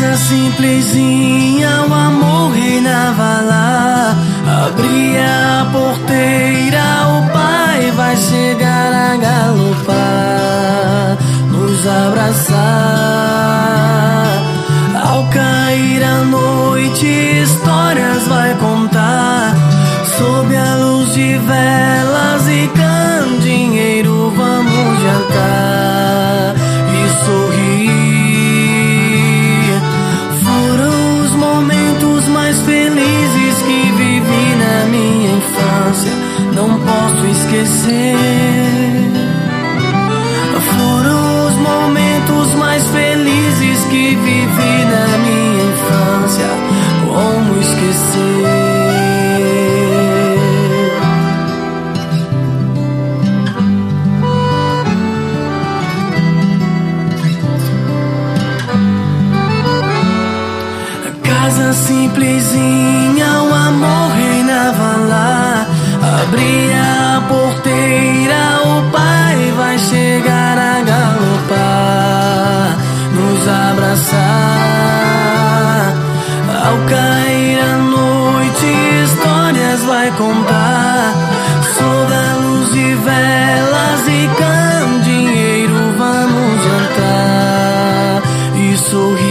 Casa simplesinha, o amor reinava lá. Abria a porteira, o pai vai chegar a galopar, nos abraçar. Ao cair a noite, histórias vai contar. Sob a luz de velas e candeeiro, vamos jantar e sorrir. Foram os momentos mais felizes que vivi na minha infância, não posso esquecer. Foram os momentos mais felizes que vivi na minha infância, como esquecer? Casa simplesinha, o amor reinava lá. Abria a porteira, o pai vai chegar a galopar, nos abraçar. Ao cair a noite, histórias vai contar. Sob a luz de velas e candeeiro, vamos jantar e sorrir.